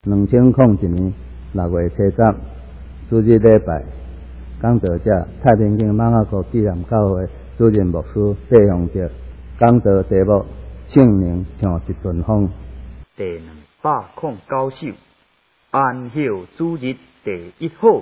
2001年6月7日，主日礼拜，讲道者太平间马雅谷纪念教会主任牧师戴宏哲，讲道题目：圣灵像一阵风。 第209首，安息主日第1号。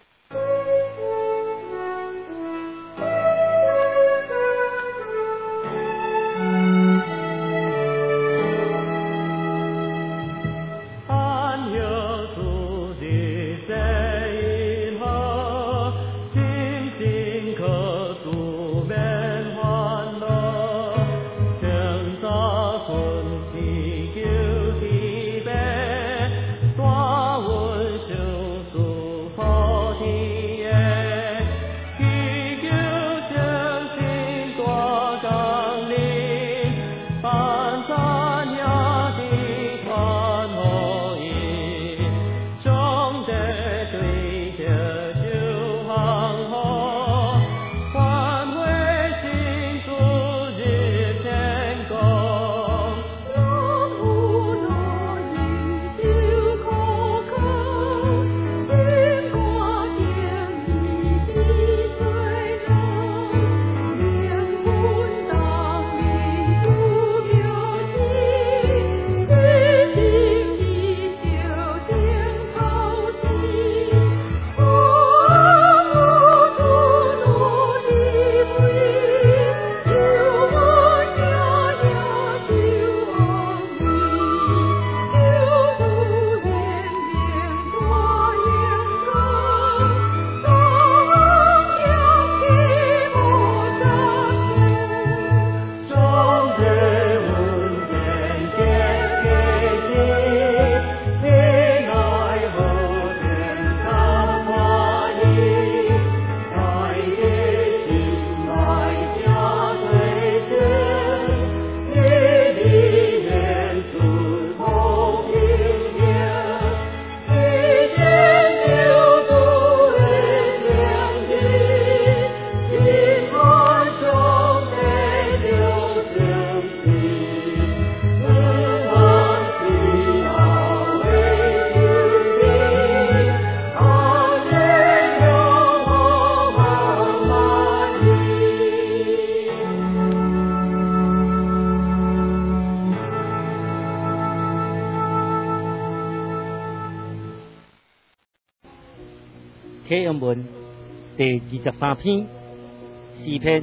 启阳文第23篇，诗篇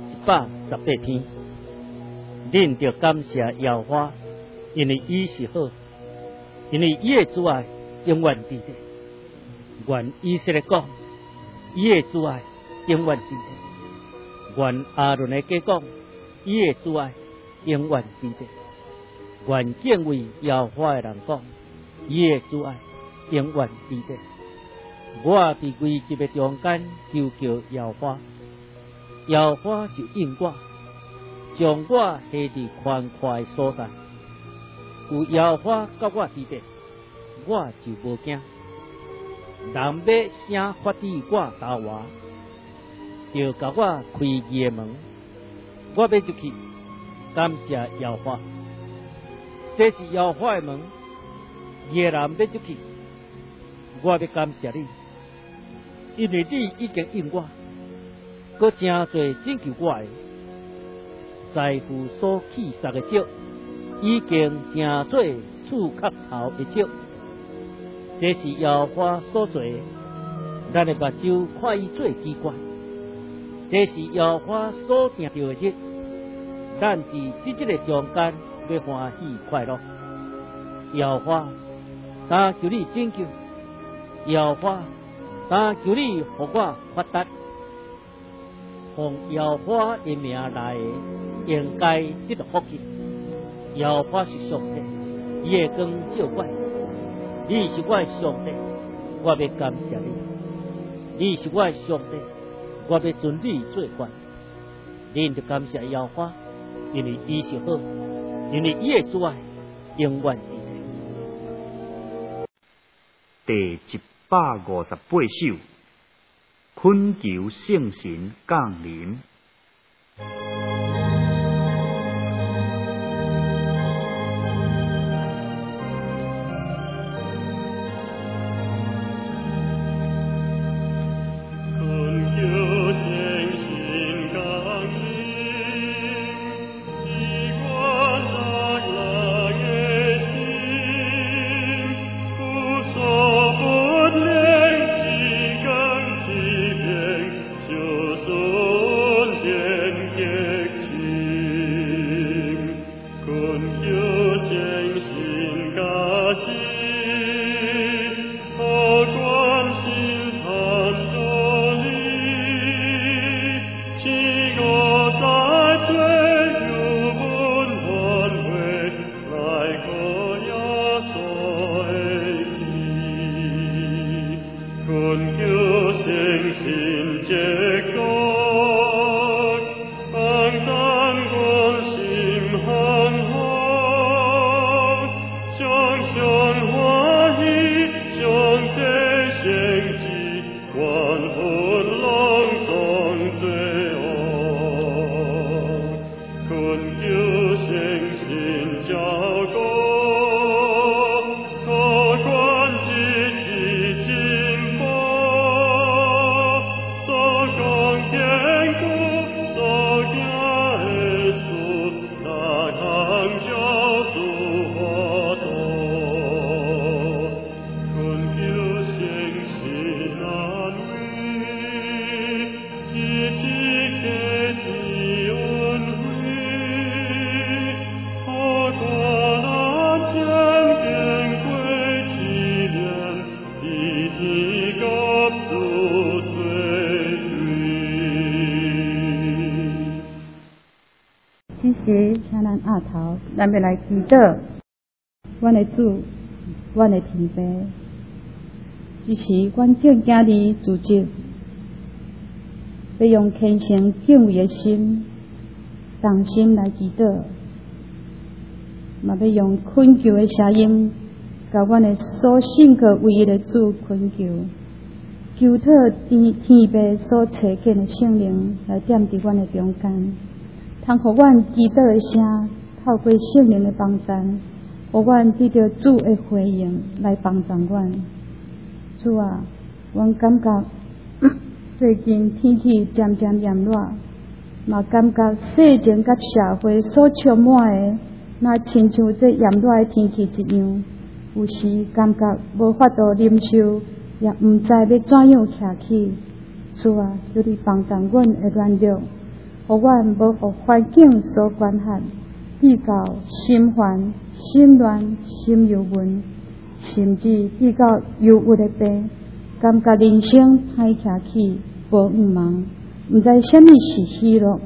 118篇。恁着感谢耶和华，因为伊是好，因为伊的主爱永远伫地。愿以色列讲，伊的主爱永远伫地。愿阿伦的家讲，伊的主爱永远伫地。愿敬畏耶和华的人讲，伊的主爱永远伫地。我伫危急的中间求叫耶和华，耶和华就应我，将我下伫宽阔的所在。有耶和华甲我伫地，我就无惊。人要声发伫我头外，就甲我开义的门，我要入去，感谢耶和华。这是耶和华的门，夜人要入去，我要感谢你。因为你已经应我，搁真侪拯救我的，财富所起杀的少，已经成做厝壳头的少。这是耶和华所做的，咱的目睭看伊做奇怪。这是耶和华所定着的日，咱伫即日的中间要欢喜快乐。耶和华，但求你拯救；耶和华，但求你互我发达，奉耶和华的名来的，应该得到福气。耶和华是上帝，伊会光照我，你是我的上帝，我要感谢你。你是我的上帝，我要尊你做官。恁就感谢耶和华，因为伊是好，因为伊的主爱永远伫地。第158首，恳求圣神降临。 时，请咱压头，咱要来祈祷。阮的主，阮的天父，这是阮正经的组织，要用虔诚敬畏的心，同心来祈祷，嘛要用恳求的声音，甲阮的所信靠唯一的主恳求，求讨天父所赐给的圣灵来点伫阮的中间，通互阮祈祷的声透过圣灵的帮助，互阮得到主的回应来帮助阮。主啊，阮感觉最近天气渐渐炎热，嘛感觉世情甲社会所充满的，若亲像这炎热的天气一样，有时感觉无法度忍受，也毋知要怎样徛起。主啊，求你帮助阮的软弱，互阮无互环境所管辖，比较心烦、心乱、心忧闷，甚至比较忧郁的病，感觉人生歹徛起，无毋忙，毋知啥物是喜乐。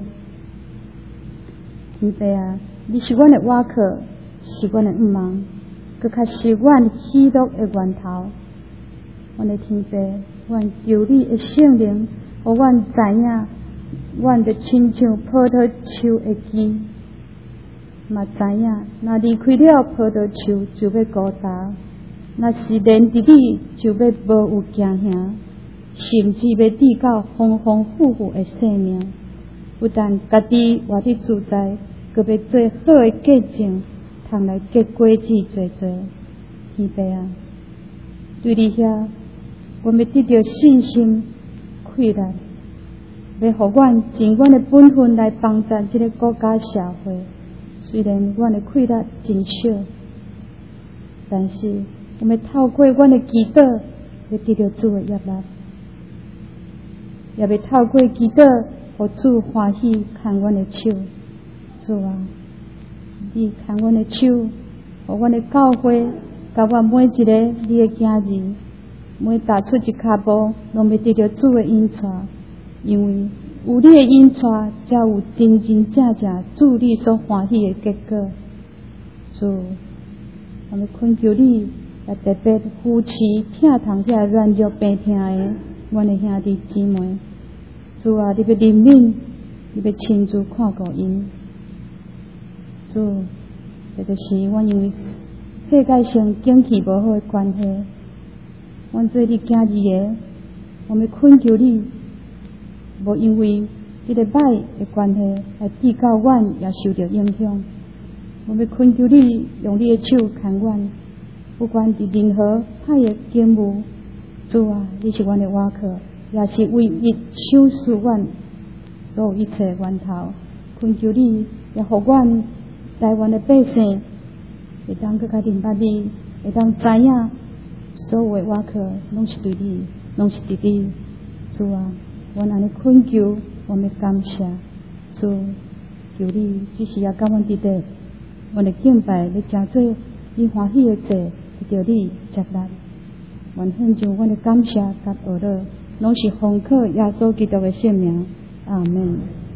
天父啊，你是阮的瓦壳，是阮的毋忙，佮较是阮喜乐的源头。阮的天父，阮求你的圣灵，互阮知影，阮就亲像葡萄树的枝，嘛知影，若离开了葡萄树就要孤单，若是连伫你就要无有惊吓，甚至要得到丰丰富富的生命。不但家己活得自在，佮要做好的见证，通来结果子多多。天父啊，对你遐，阮要得到信心、快乐，要互阮尽阮的本分来帮助这个国家社会。虽然阮的快乐真少，但是我们透过阮的祈祷，要得到主的悦纳，也要透过祈祷，互主欢喜看阮的手。主啊，你看阮的手，互阮的教会，甲阮每一个你的囝儿，每踏出一脚步，拢要得到主的引带，因为有你的引带，才有真真正正主你所欢喜的结果。主，我们恳求你，也特别扶持疼痛遐软弱病痛的阮的兄弟姊妹。主啊，你要怜悯，你要亲自看顾因。主，这就是阮因为世界上景气无好的关系，阮做你囝儿的，我们恳求你，无因为这个歹的关系来致到阮也受到影响。我们恳求你用你的手看阮，不管伫任何歹的境遇，主啊，你是阮的瓦壳，也是唯一守护阮所有一切的源头。恳求你，也互阮台湾的百姓会当更加明白你，会当知影所有的瓦壳拢是对你，拢是伫你。主啊，阮安尼恳求，我们感谢主，求你只是也甲阮伫地，阮的敬拜要诚做你欢喜的祭，得到你接纳。愿献上阮的感谢甲懊恼，拢是奉靠耶稣基督的圣名。阿门。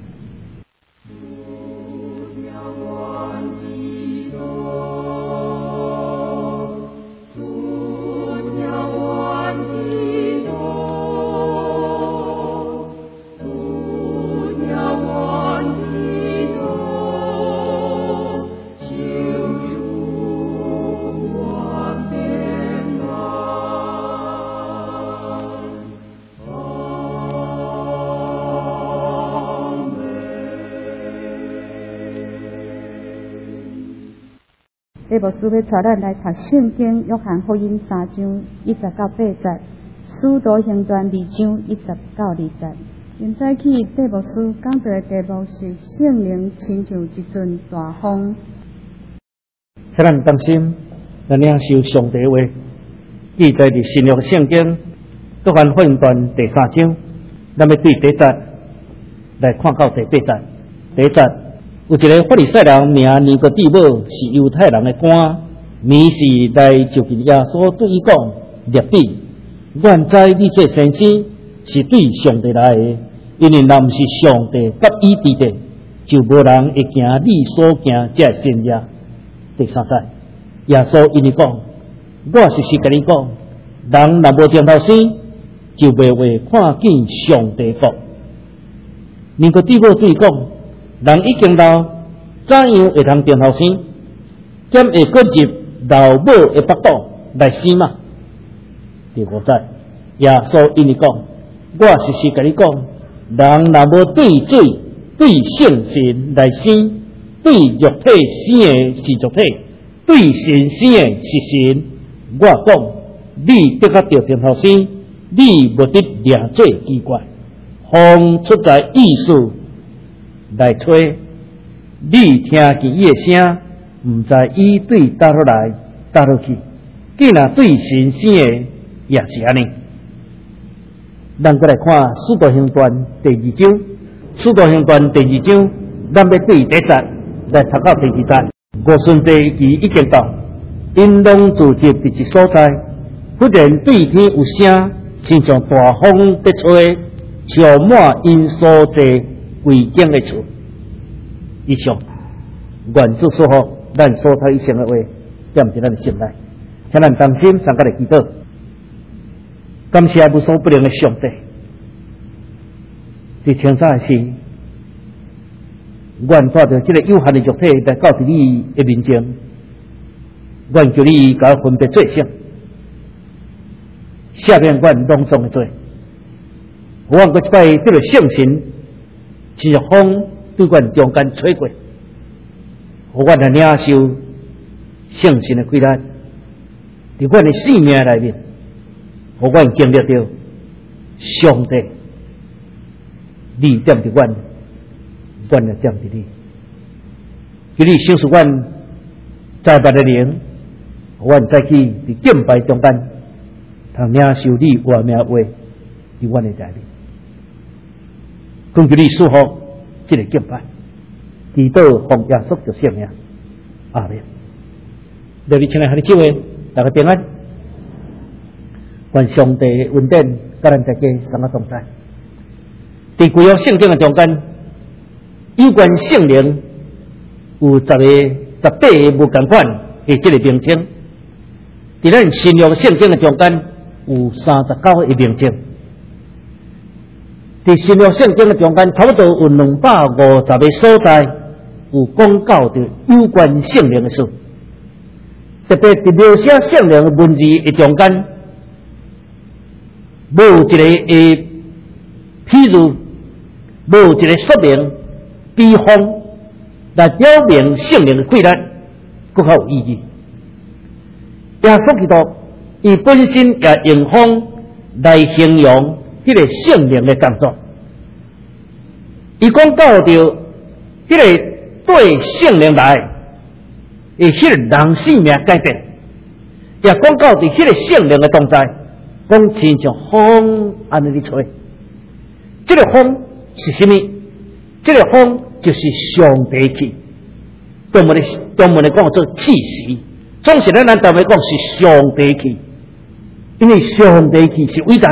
这部书要带咱来读圣经约翰福音3章1节到8节，使徒行传2章1节到2节。现在起，这部书讲到的题目是圣灵亲像一阵大风。 使咱当心，咱领受上帝话，记载伫新约圣经约翰福音传第3章，咱要对第一节来看到第8节。第一节。有一个法利赛人名尼哥底母，是犹太人的官，迷是来就近耶稣对伊讲：rabbi，愿知你做先知是对上帝来的，因为若毋是上帝甲伊伫地， 就无人会行你所行这善业。第三节，耶稣因伊讲，我实甲你讲，人若无点头生，就袂会看见上帝国。民国弟母对讲，人已经老，怎样会通点头生？兼会搁入老母的腹肚来生嘛？第五节，耶稣因伊讲，我实甲你讲，人若无对水、对圣神来生，对肉体生的是肉体，对神生的是神。我讲，你得较着点头生，你无得掠做奇怪，风出在意思来吹，你听见伊的声，毋知伊对倒落来倒落去，既然对神生的也是安尼。咱再来看《使徒行传》第2章，《使徒行传》第2章，咱要对第1节来读到第2节。五旬节期已经到，因拢聚集伫一所在，忽然对天有声，亲像大风在吹，充满因所在规景的厝。以上，愿主所好，咱所读以上的话，点伫咱的心内，请咱同心参加来祈祷。感谢无所不能的上帝，伫清早的时，愿带着这个有限的肉体来到伫你的面前，愿求你甲我分别罪性，赦免阮隆重的罪。我搁一摆对着圣神，像着风对阮中间吹过，互阮来领受圣神的规律，伫阮的生命内面。互阮经历到上帝，你点伫阮，阮也点伫你。求你赏赐阮在捌的灵，互阮再去伫敬拜中间，通领受你话命话伫阮的内面。恳求你赐福这个敬拜，祈祷奉耶稣的圣名，阿门。在你请来和你姊妹，大家平安。愿上帝恩典甲咱大家三个同在。伫旧约圣经的中间，有关圣灵有18个无共款的这个名称；伫咱新约圣经的中间有39个名称。伫新约圣经的中间，差不多有250个所在有讲到着有关圣灵的事。特别伫描写圣灵的文字的中间。无一个譬如，无一个说明比方来表明圣灵的规律，更较有意义。耶稣基督伊本身也用风来形容迄个圣灵的工作。伊讲到着迄个对圣灵来，迄个人生命改变，也讲到着迄个圣灵的同在。讲亲像风安尼咧吹，这个风是什么？这个风就是上帝气。中文的讲做气息，总是咱台湾讲是上帝气，因为上帝气是伟大。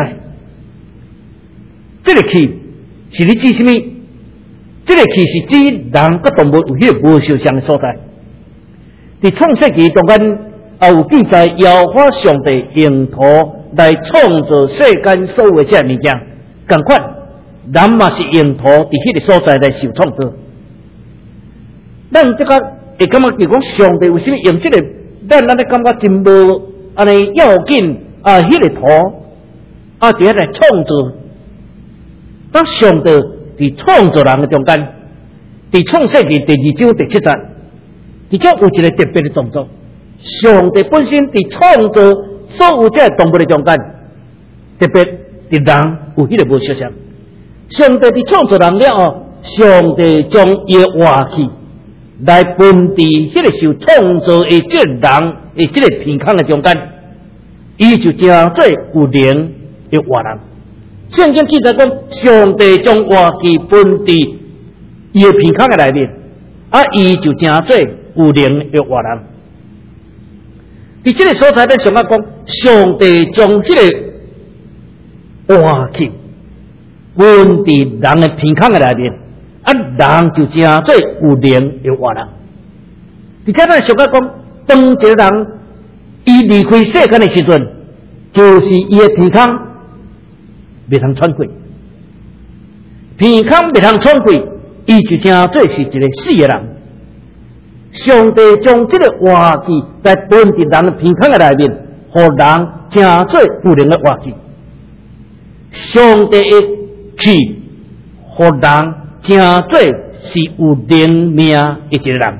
这个气是你指什么？这个气是指人甲动物有迄个无相像的所在。伫创世纪中间也有记载，耶和华上帝用土来创造世间所有这物件，同款，人嘛是用土伫迄个所在来受创造。咱这个会感觉就讲上帝为什么用这个？咱安尼感觉真无安尼要紧啊！迄个土啊，伫遐来创造。当上帝伫创造人的中间，伫创世纪第2章第7节，伫遮有一个特别的动作。上帝本身伫创造所有这动物的中间，特别伫人有迄个无相像。上帝伫创造人了后，上帝将伊的活气来分伫迄个受创造的这个人的这个片孔的中间，伊就成做有灵的活人。圣经记载讲，上帝将活气分伫伊的片孔的内面，啊，伊就成做有灵的活人。伫这个所在，咱上讲，上帝将这个活气分伫人的片孔的内面， 人就真做有灵的活人。而且咱俗话讲，当一个人伊离开世间的时阵，就是伊的鼻孔未通喘气，鼻孔未通喘气，伊就真做是一个死的人。上帝将这个活气在分伫人的鼻孔的内面，互人真做有灵的活气。上帝的气，互人真做是有灵命的一个人。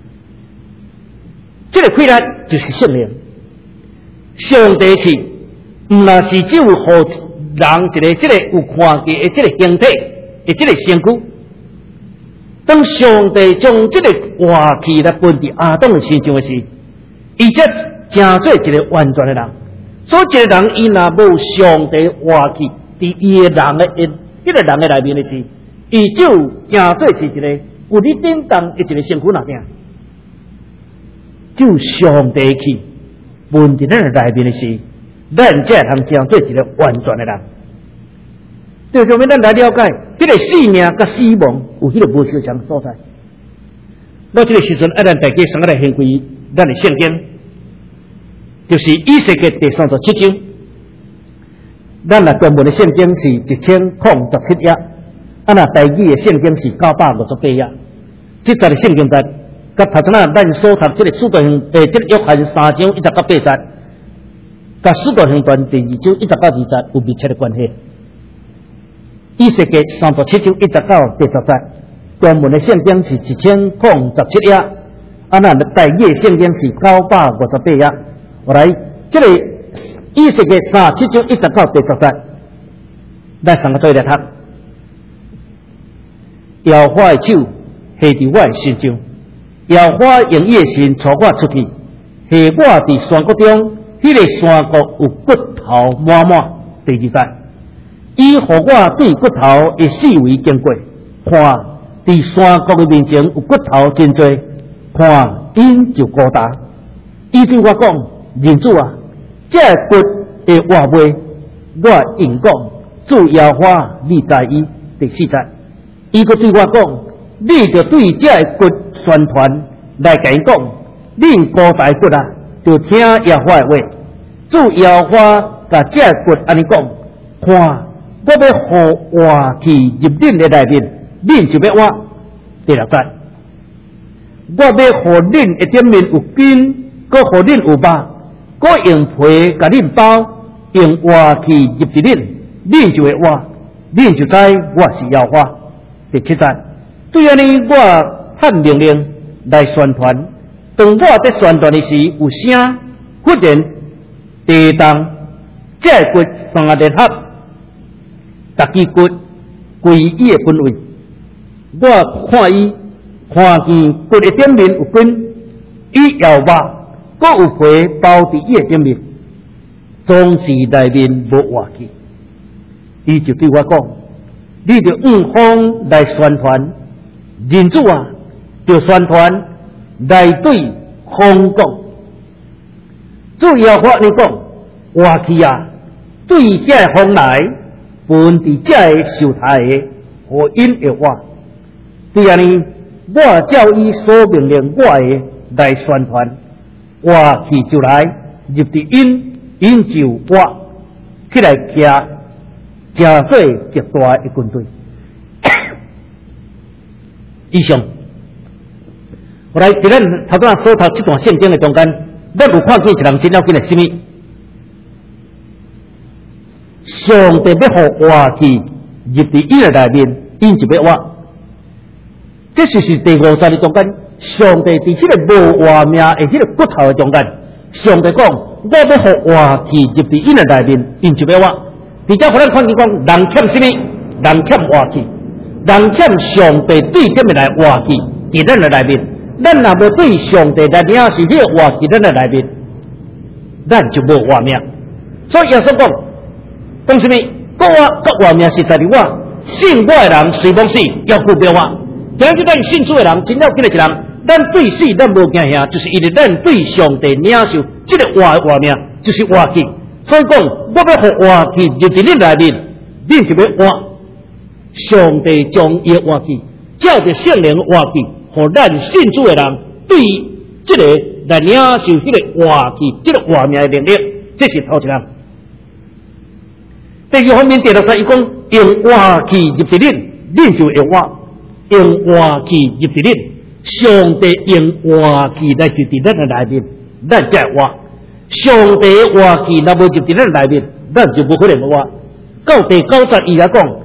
这个气力就是圣灵。上帝气，毋那是只有互人一个这个有看见的这个形体的这个身躯。当上帝将这个活气来分伫亚当的身上的时，伊才真做一个完全的人。所以一个人伊若无上帝活气伫伊的人的迄个人的内面的时，伊就真做是一个有你叮当的一个身躯那样。就上帝气分伫咱的内面的时，咱才通真做一个完全的人。就上面咱来了解，这个生命甲死亡有迄个无相像所在。到这个时阵，咱大家先来献归咱的圣经，就是以西结第37章。咱那原文的圣经是1017页，那台语的圣经是958页。这节的圣经在甲头前咱所读这个使徒行这个约翰3章1到8节，甲使徒行传第2章1到2节有密切的关系。以西结37章1到第10节，原文的圣经是1017页，那台语的圣经是958页。我来这个以西结37章1到第10节，咱三个对来读。耶和华的手下伫我的身上，耶和华用伊的神带我出去，下我伫山谷中，迄个山谷有骨头满满。第2节，伊互我对骨头的四围经过，看伫山谷的面前有骨头真多，看因就高大。伊对我讲：人子啊，这骨的活袂，我应讲，主耶和华你知伊。第4节，伊佫对我讲：你着对这骨宣传来甲因讲，恁高大骨啊，就听耶和华的话。主耶和华甲这骨安尼讲：看，我要互活气入恁的内面，恁就要活。第6节，我要互恁一点面有筋，佮互恁有肉，佮用皮甲恁包，用活气入伫恁，恁就会活，恁就知我是耶和华。第7节，对安尼我喊命令来宣传，当我在宣传的时，有声忽然地动，这骨3联合，逐支骨归伊的本位。我看伊，看见骨的顶面有筋，伊有肉，佮有皮包伫伊的顶面，总是内面无活气。伊就对我讲：你着用风来宣传，人子啊，就宣传来对风讲。主耶和华你讲，活气啊，对这风来，分伫这个受害的，互因会活。对安尼，我照伊所命令我的来宣传，活气就来入伫因，因就活起来徛，真做极大的军队。以上，我来伫咱头拄所读这段圣经的中间，咱有看见一人真了紧的什么？上帝要互活气入伫伊的内面，因就要活。这就是第5节的中间，上帝伫这个无活命的这个骨头的中间，上帝讲：我要互活气入伫因的内面，因就要活。而且互咱看见讲，人欠什么？人欠活气，人欠上帝对点的来活气伫咱的内面。咱若无对上帝来领是迄个活气咱的内面，咱就无活命。所以耶稣讲什么？我甲活命是在伫我，信我的人虽亡死，要顾不我。今日咱信主的人，真了紧的一人，咱对死咱无惊吓，就是因为咱对上帝领受这个活命，就是活气。所以讲，我要互活气入伫恁内面，恁就要活。上帝将伊的活气， 照着圣灵活气，互咱信主的人对这个来领受迄个活气，这个活命的能力，这是头一项。第二方面，第63伊讲用活气入伫恁，恁就会活；用活气入伫恁，上帝用活气来入伫咱的内面，咱才会活。上帝的活气若无入伫咱内面，咱就无可能活。到第90伊也讲，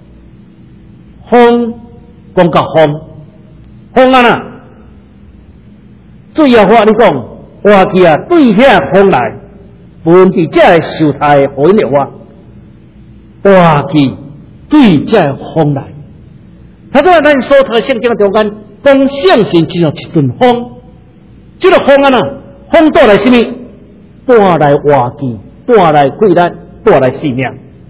风讲到风啊呐，水啊话你讲活气啊，对遐风来，问题才会受害，互因会活。活气对这风来，他说咱所读圣经中间讲相信只有一阵风，这个风啊呐，风带来什么？带来活气，带来贵咱，带来性命。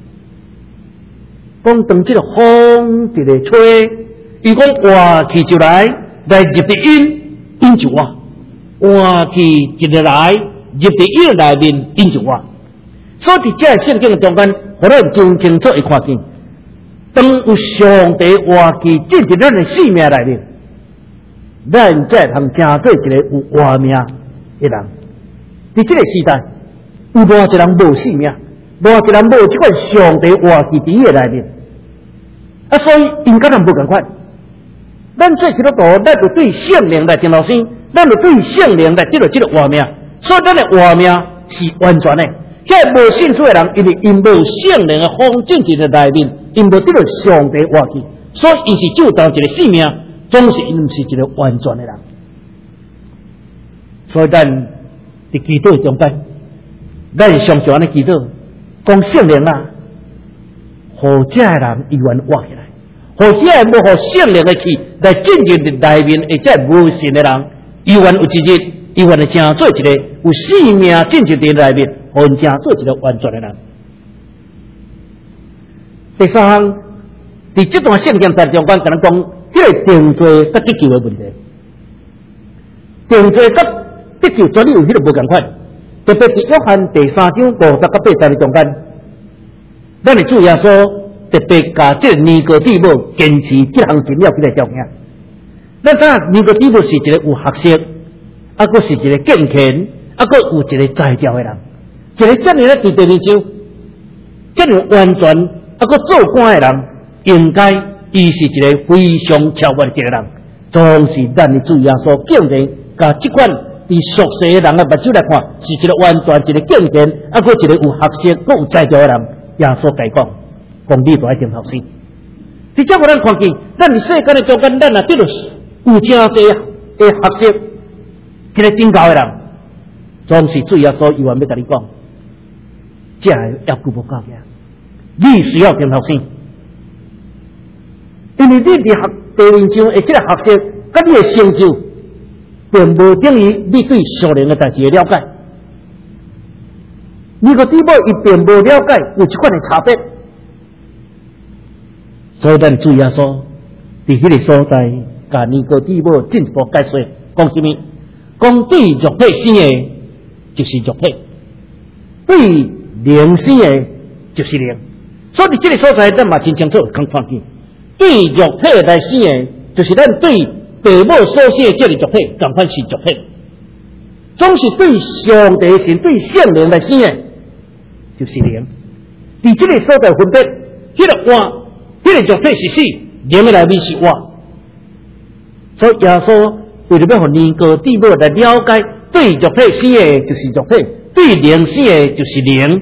讲当这个风一个吹，伊讲活气就来入伫因就活；活气一个来入伫因内面，因就活。所以伫这圣经中间，互咱真清楚会看见，当有上帝活气进入咱的生命内面，咱才通成做一个有活命的人。伫这个时代，有偌一人无性命，偌一人无这款上帝活气伫伊的内面，啊，所以因甲咱无共款。咱做基督徒，咱就对圣灵来听老师，咱就对圣灵来得到这个活命，所以咱的活命是完全的。遐无信主的人，因为因无圣灵的风进入的内面，因无得到上帝活气，所以因是就当一个性命，总是因毋是一个完全的人。所以咱伫祈祷中间，咱常常安尼祈祷，讲圣灵啊，互这个人永远活起来，互遐无互圣灵的气来进入内面，而且无信的人，永远有一日，永远会成做一个有生命进入伫内面。互因成做一个完全的人。第三项，伫这段圣经在中间，甲咱讲，迄个定罪甲得救的问题。定罪甲得救绝对有迄个无共款。特别伫约翰第3章50到80的中间，咱的主耶稣特别甲这个尼哥底母坚持这项真了几个条件。咱知尼哥底母是一个有学识，啊，佫是一个敬虔，啊，佫有一个才调的人。一个这样咧伫地面上，这样完全啊，佫做官的人，应该伊是一个非常超越的一个人。总是咱的主耶稣竟然甲这款伫俗世的人的目睭来看，是一个完全一个敬虔，啊，佫一个有学识、佫有才调的人。耶稣甲伊讲，你就爱听头先。直接互咱看见，咱伫世间的中间，咱也得到有真侪的学识，一个顶高的人，总是主耶稣永远要甲你讲。这要顾不到呀！你需要听头先，因为你伫地面上的这个学识，甲你的成就，并无等于你对属灵的代志的了解。尼哥底母伊并无了解有一款的差别，所以咱主耶稣伫迄个所在，甲尼哥底母进一步解说，讲什么？讲对肉体生的，就是肉体；对灵生的就是灵，所以这个所在咱嘛真清楚看见，对肉体来生的，就是咱对父母所生的这个肉体，同款是肉体；总是对上帝神、对圣灵来生的，就是灵。伫这个所在分别，迄个活，迄个肉体是死，灵的内面是活。所以耶稣为了要互尼哥底母来了解，对肉体生的就是肉体。对灵生的就是灵，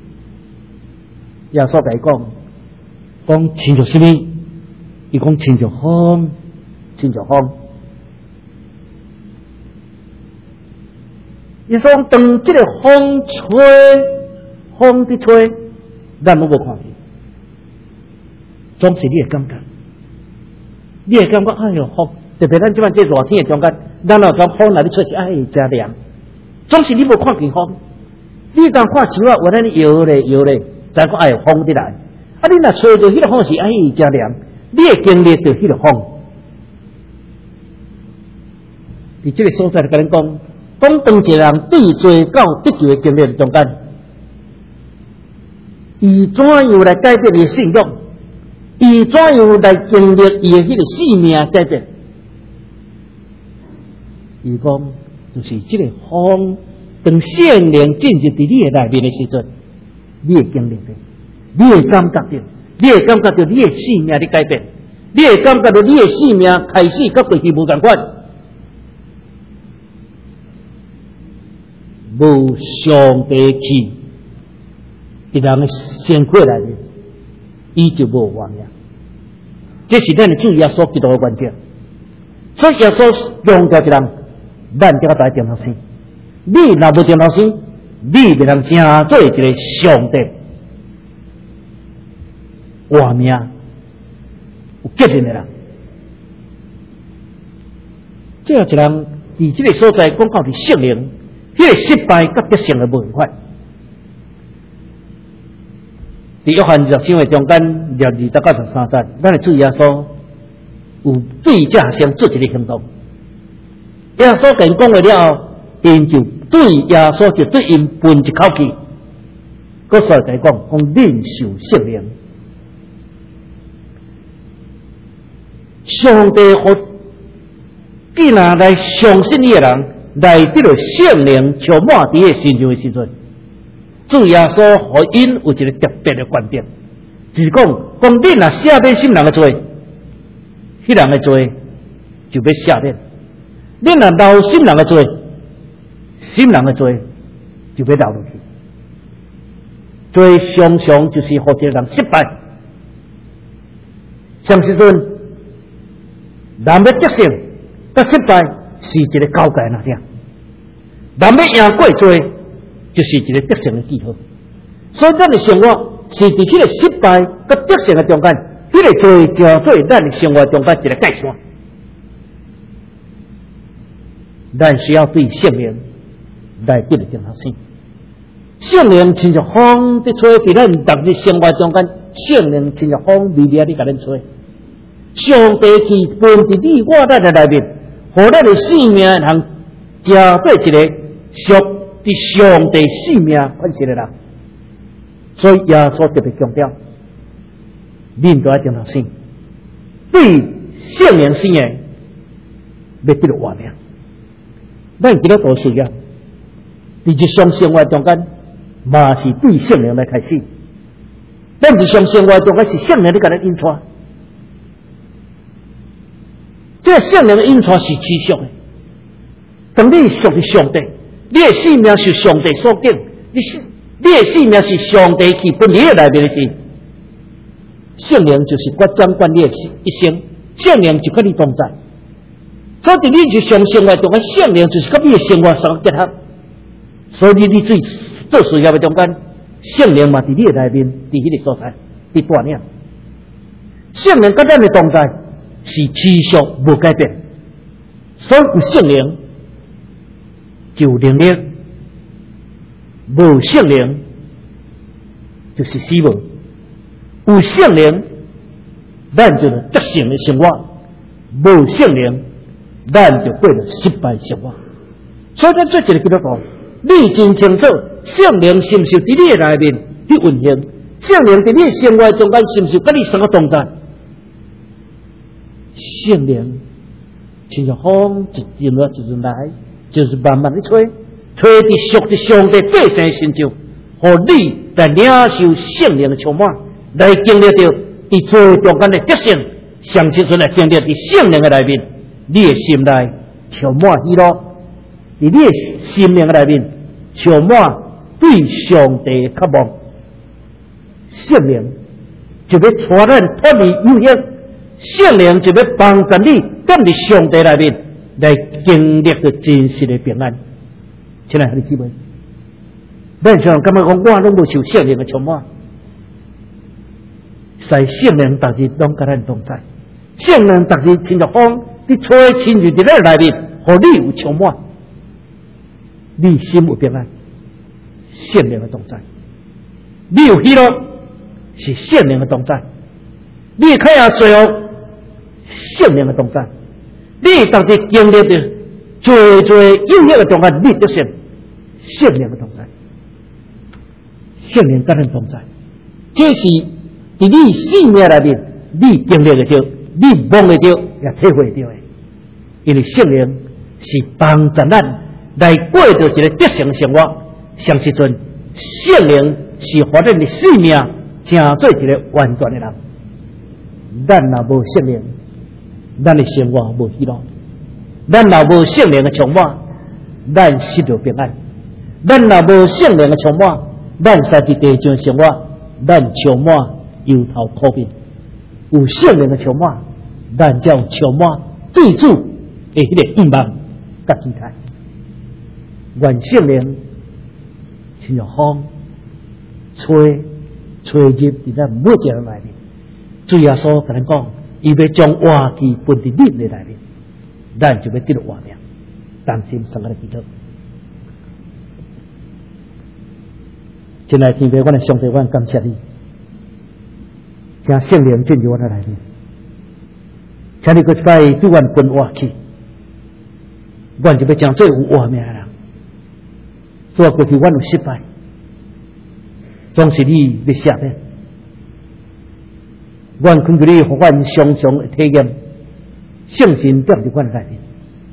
耶稣甲伊讲亲像什么？伊讲亲像风，亲像风。伊说当这个风吹，风伫吹，咱拢无看见，总是你会感觉，你会感觉哎哟风，特别咱即摆这热天的中间，咱若讲风来咧吹起，哎真凉。总是你无看见风，你当看树啊，原来你摇咧摇咧，才讲哎风伫来。啊，你若吹到迄个风是哎真凉，你会经历到迄个风。伫这个所在甲恁讲，当一个人对罪到得救的经历中间，伊怎样来改变伊的信仰？伊伊怎样来经历伊的迄个生命改变？伊讲就是这个风，当圣灵进入伫你的内面的时阵，你会经历的，你会感觉到，你会感觉到你的生命的改变，你会感觉到你的生命开始甲过去无同款。无上帝气，伫人的身躯内面，伊就无亡呀。这是咱的主耶稣基督的关键。所以耶稣强调一人，咱这个大点头先。你若无点头先，你袂能成做一个上帝活命有责任的人。这样一人伫这个所在讲到伫圣灵。迄个失败甲得胜的无同款。伫约翰20章的中间，20到23节，咱的主耶稣有对这先做一个行动。耶稣跟讲话了后，因就对耶稣就对因喷一口气，佮所在讲领受圣灵。上帝和既然来相信你的人。来得了圣灵充满伫个身上的时阵，主耶稣互因有一个特别的观点，就是讲你若赦免心人的罪，迄人的罪就要赦免；你若留心人的罪，心人的罪就要留落去。罪常常就是互一个人失败。上时阵，人要得胜，甲失败。是一个交界那点，人要赢过罪，就是一个得胜的记号。所以咱的生活是伫迄个失败甲得胜的中间，迄个罪就做咱的生活中间一个界线。咱需要对圣灵来得了点头先。圣灵亲像风伫吹，伫咱逐日生活中间，圣灵亲像风微微地甲咱吹。上帝去分伫你我咱的内面。互咱的生命通加做一个属伫上帝生命款式的人，所以耶稣特别强调，恁都要点头先，对圣灵信仰要得到活命。咱基督徒需要，伫日常生活中间，嘛是对圣灵来开始。咱日常生活中间是圣灵咧甲咱引带。这个圣灵的引带是持续的。当你属于上帝，你的生命是上帝所给，你的生命是上帝去分你的内面的事。圣灵就是掌管你的一生，圣灵就跟你同在。所以你日常生活中的圣灵就是跟你的生活相结合。所以你最做事业的中间，圣灵嘛伫你的内面，伫迄个所在，伫带领。圣灵跟咱的同在。是持续无改变，所以有圣灵就有能力，无圣灵就是死亡。有圣灵，咱就得胜的生活；无圣灵，咱就过了失败生活。所以咱做一个基督徒，你真清楚圣灵是毋是伫你的内面去运行？圣灵伫你的生活中间是毋是跟你什么同在？圣灵亲像风，一阵来一阵来，就是慢慢的吹，吹伫属伫上帝百姓身上，互你来领受圣灵的充满，来经历到伫做中间的得胜，上时阵来经历伫圣灵的内面，你的心内充满喜乐，伫你的心灵的内面充满对上帝的渴望，圣灵就要带咱脱离幽险。圣灵就要帮助你，跟伫上帝内面来经历到真实的平安。亲爱的姊妹，咱常感觉讲我拢无受圣灵的充满，使圣灵逐日拢甲咱同在，圣灵逐日亲像风，伫吹亲入伫咱内面，互你有充满，你心有平安，圣灵的同在，你有喜乐，是圣灵的同在，你看下最后。圣灵的同在，你当时经历的最有益的中间，你就是圣灵的同在，圣灵跟人同在，这是伫你生命内面你经历会到，你摸会到，也体会到的。因为圣灵是帮助咱来过着一个德行的生活。上时阵，圣灵是互咱的生命成做一个完全的人。咱若无圣灵，咱的生活无喜乐；咱若无圣灵的充满，咱失去平安；咱若无圣灵的充满，咱在地上生活，咱充满忧愁苦病。有圣灵的充满，咱才有充满对主的迄个盼望甲期待。愿圣灵亲像风吹入伫咱每一个人内面。主耶稣甲咱讲，伊要将活气分伫恁的内面，咱就要得到活命。当心上个祈祷。亲爱的天父，我的上帝，我感谢你，请圣灵进入我的内面，请你搁一摆对我分活气，我就要将做有活命的人。所以过去我有失败，总是你要赦免。我恳求你，互我常常的体验圣神踮伫我的内面，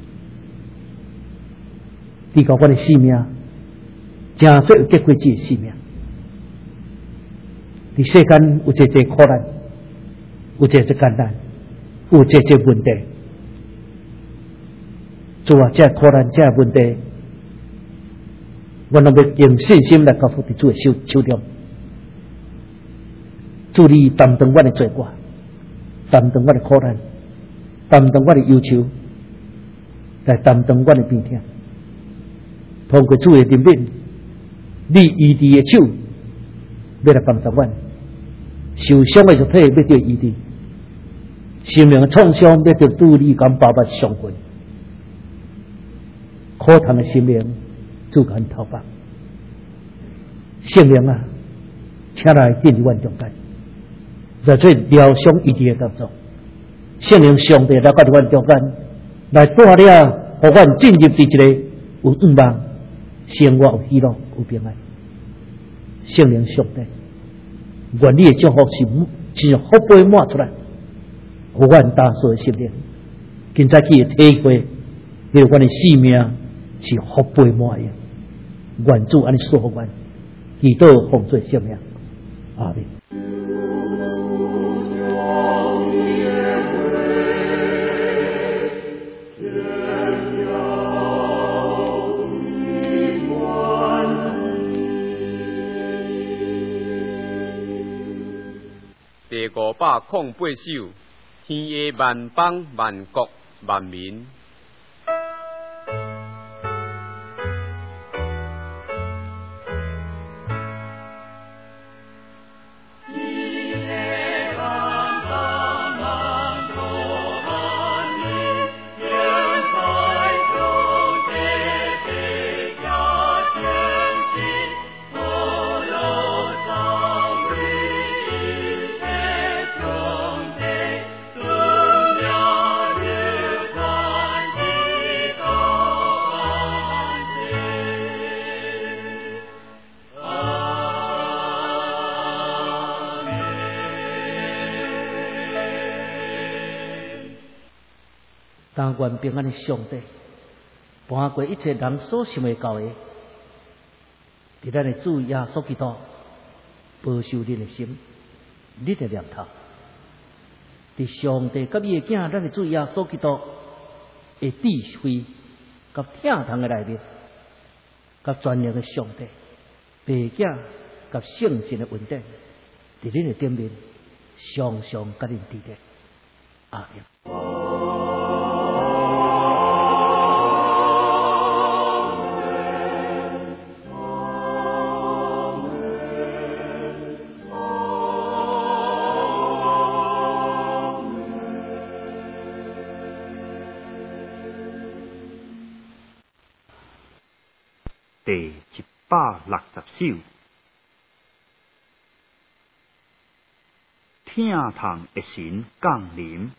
提高我的生命，真做有结果子的生命。伫世间有一苦难，有一艰难，有一问题。主啊，这苦难，这问题，我拢要用信心来交付伫主的手中。主你担当我的罪过，担当我的苦难，担当我的忧愁，来担当我的病痛。通过主的怜悯，你医治的手要来帮助我，受伤的肉体要得医治，生命的创伤要得拄你咁饱饱伤痕，苦痛的心灵主敢讨放。圣灵啊，请来进入我中间。在这疗伤医治的当中，圣灵上帝来到我中间，来带领，互我进入伫一个有盼望、生活有喜乐、有平安。圣灵上帝，愿你的祝福是福杯满出来，互我大所的心灵，今早起的体会，让我的生命是福杯满的。愿主安尼祝福我，祈祷奉做圣名，阿门。 第508首，天下万邦万国万民。 但愿平安的上帝，搬过一切人所想的到的，伫咱的主耶稣基督保守你的心，你的念头，伫上帝甲伊的囝，咱的主耶稣基督的智慧、甲疼痛的内面，甲专业的上帝、爸囝甲圣神的稳定，伫恁的顶面，常常甲恁伫咧。阿门。 第160首，疼痛的神降临。